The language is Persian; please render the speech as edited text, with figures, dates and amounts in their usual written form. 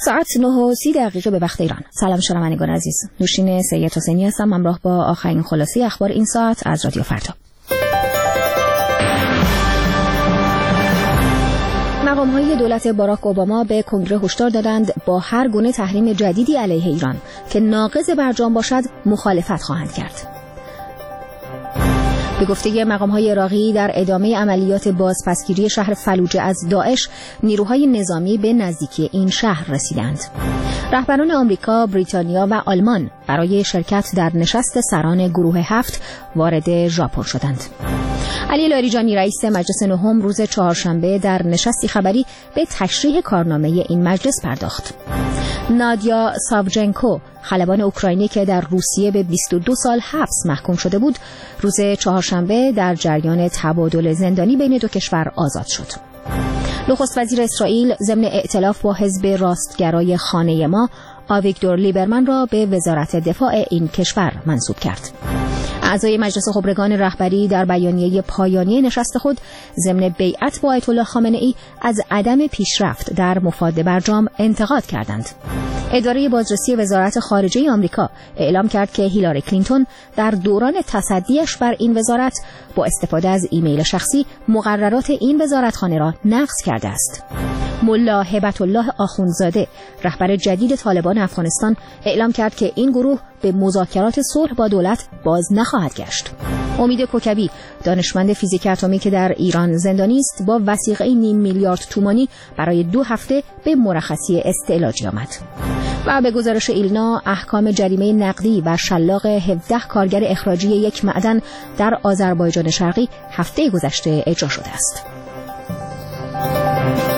ساعت 9:30 به وقت ایران. سلام شنوندگان عزیز. نوشین سید حسینی هستم همراه با آخرین خلاصه اخبار این ساعت از رادیو فردا. مقام‌های دولت باراک اوباما به کنگره هشدار دادند با هر گونه تحریم جدیدی علیه ایران که ناقض برجام باشد مخالفت خواهند کرد. به گفته مقام‌های عراقی در ادامه عملیات بازپسگیری شهر فلوجه از داعش، نیروهای نظامی به نزدیکی این شهر رسیدند. رهبران آمریکا، بریتانیا و آلمان برای شرکت در نشست سران گروه 7 وارد ژاپن شدند. علی لاریجانی رئیس مجلس نهم روز چهارشنبه در نشستی خبری به تشریح کارنامه این مجلس پرداخت. نادیا ساوجنکو، خلبان اوکراینی که در روسیه به 22 سال حبس محکوم شده بود، روز چهارشنبه در جریان تبادل زندانی بین دو کشور آزاد شد. نخست وزیر اسرائیل ضمن ائتلاف با حزب راستگرای خانه ما، آویگدور لیبرمن را به وزارت دفاع این کشور منصوب کرد. اعضای مجلس خبرگان رهبری در بیانیه پایانی نشست خود ضمن بیعت با آیت الله خامنه‌ای از عدم پیشرفت در مفاد برجام انتقاد کردند. اداره بازرسی وزارت خارجه آمریکا اعلام کرد که هیلاری کلینتون در دوران تصدیش بر این وزارت با استفاده از ایمیل شخصی مقررات این وزارتخانه را نقض کرده است. ملا هبت الله آخوندزاده، رهبر جدید طالبان افغانستان، اعلام کرد که این گروه به مذاکرات صلح با دولت باز نخواهد گشت. امید کوکبی، دانشمند فیزیک اتمی که در ایران زندانی است، با وثیقه 500 میلیارد تومانی برای 2 هفته به مرخصی استعلاجی آمد. و به گزارش ایلنا، احکام جریمه نقدی و شلاق 17 کارگر اخراجی یک معدن در آذربایجان شرقی هفته گذشته اجرا شده است.